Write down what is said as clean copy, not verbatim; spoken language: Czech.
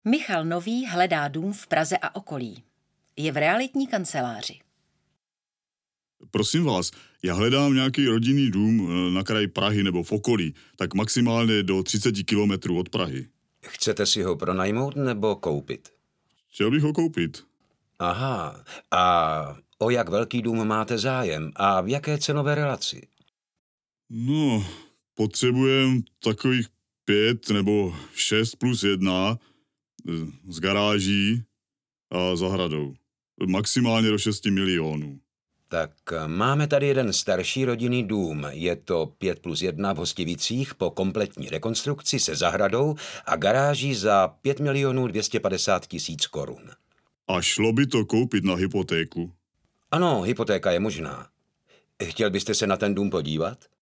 Michal Nový hledá dům v Praze a okolí. Je v realitní kanceláři. Prosím vás, já hledám nějaký rodinný dům na kraji Prahy nebo v okolí, tak maximálně do 30 kilometrů od Prahy. Chcete si ho pronajmout nebo koupit? Chtěl bych ho koupit. Aha, a o jak velký dům máte zájem a v jaké cenové relaci? No, potřebujem takových 5 nebo 6 plus 1 s garáží a zahradou. Maximálně do 6 milionů. Tak máme tady jeden starší rodinný dům. Je to 5+1 v Hostivicích po kompletní rekonstrukci se zahradou a garáží za 5 250 000 korun. A šlo by to koupit na hypotéku? Ano, hypotéka je možná. Chtěl byste se na ten dům podívat?